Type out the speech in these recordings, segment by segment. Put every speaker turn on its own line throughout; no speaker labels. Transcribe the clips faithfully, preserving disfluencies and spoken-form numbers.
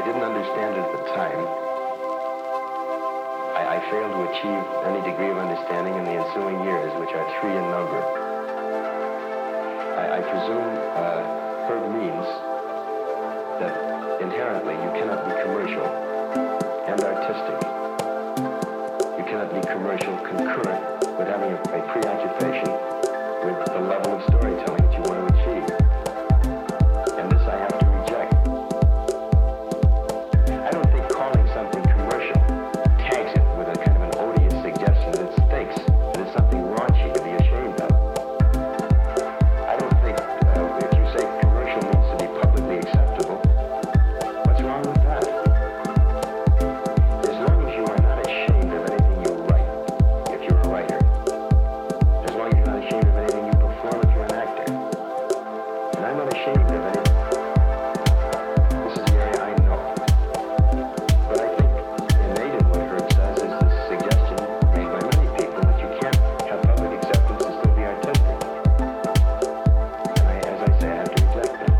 didn't understand it at the time. I, I failed to achieve any degree of understanding in the ensuing years, which are three in number. I, I presume uh, Herb means that inherently you cannot be commercial and artistic. You cannot be commercial concurrent with having a, a preoccupation with the level of storytelling that you want to achieve. And this I have to reject. I don't think calling something commercial tags it with a kind of an odious suggestion that it stinks, that it's something raunchy to be ashamed of. I don't think uh, if you say commercial means to be publicly acceptable, what's wrong with that? As long as you are not ashamed of anything you write, if you're a writer, as long as you're not ashamed of anything you perform if you're an actor. And I'm not ashamed of anything. This is the area I know. But I think innate in what Herb says is the suggestion made by many people that you can't have public acceptance and still be artistic. And I, as I say, I have to reject that.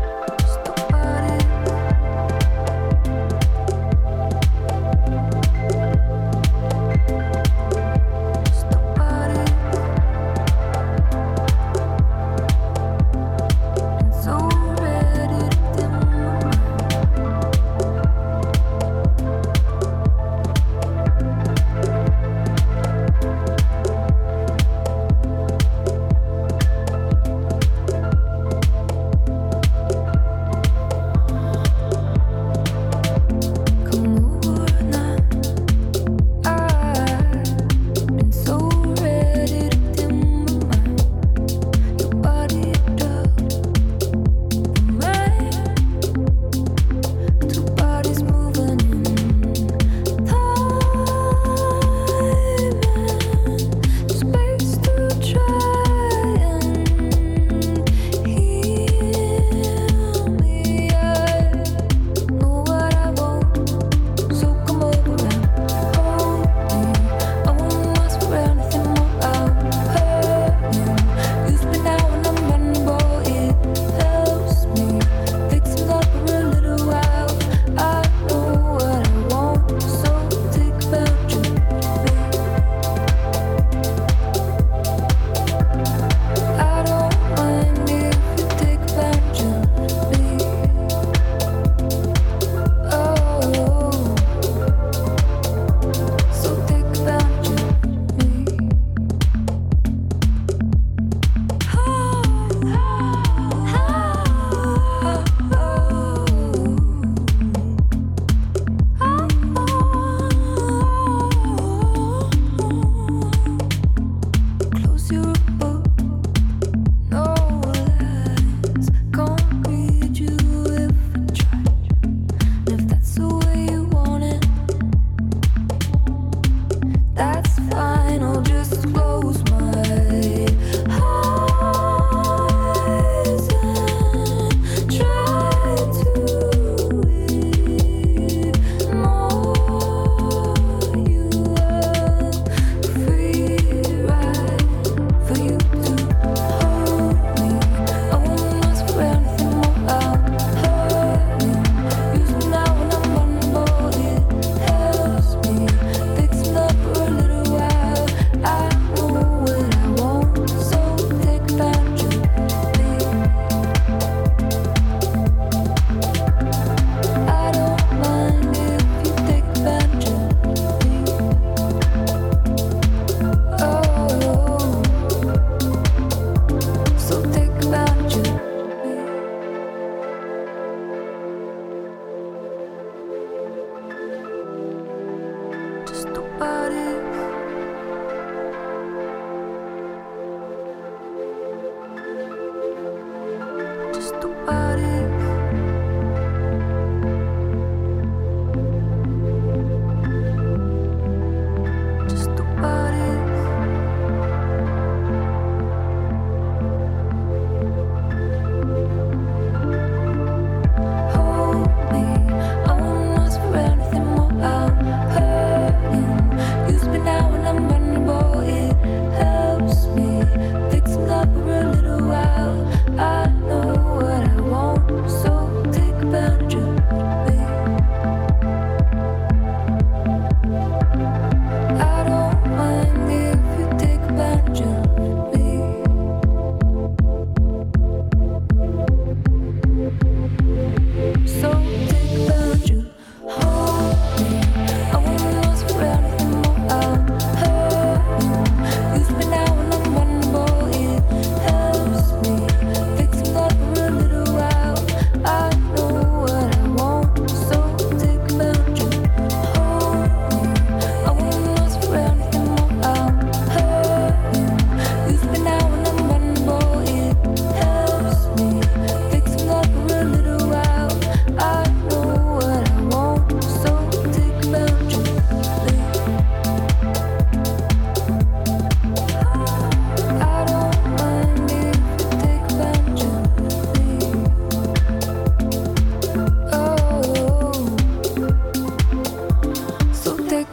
Fixing up for a little while. I know what I want.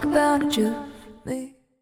about you, me.